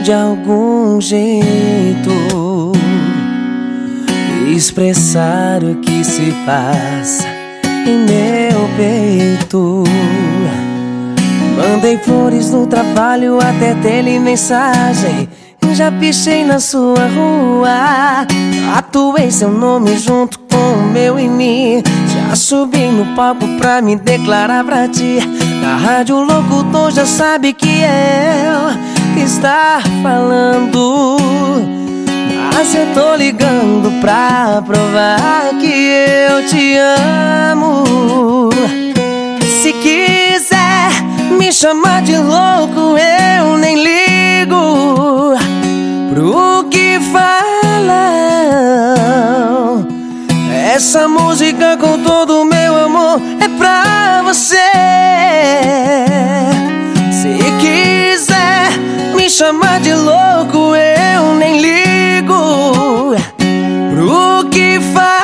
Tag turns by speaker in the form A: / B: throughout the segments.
A: de algum jeito expressar o que se passa em meu peito. Mandei flores no trabalho, até telemensagem. Já pichei na sua rua, tatuei seu nome junto com o meu em mim. Já subi no palco pra me declarar pra ti. Na rádio o locutor já sabe que é eu que está falando. Mas eu tô ligando pra provar que eu te amo. Se quiser me chamar de louco, eu nem ligo pro que falam. Essa música com todo o meu amor é pra você. Se quiser me chamar de louco, eu nem ligo pro que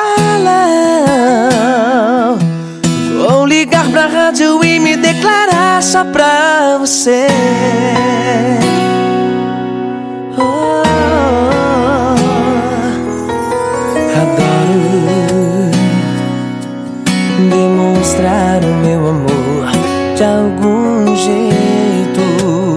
A: falam. Vou ligar pra rádio e me declarar só pra você. Adoro demonstrar o meu amor de algum jeito,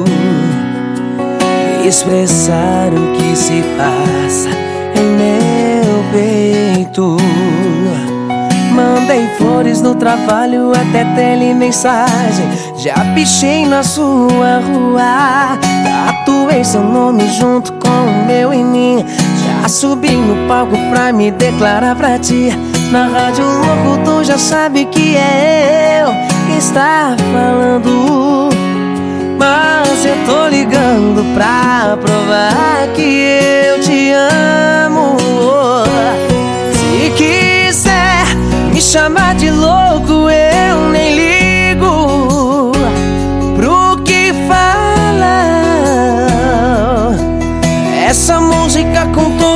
A: expressar o que se passa em meu peito. Mandei flores no trabalho, até telemensagem. Já pichei na sua rua, tatuei seu nome junto com o meu em mim. Já subi no palco pra me declarar pra ti. Na rádio o locutor já sabe que é eu que está falando. Mas eu tô ligando pra provar que eu te amo. Se quiser me chamar de louco, eu nem ligo pro que falam. Essa música com todo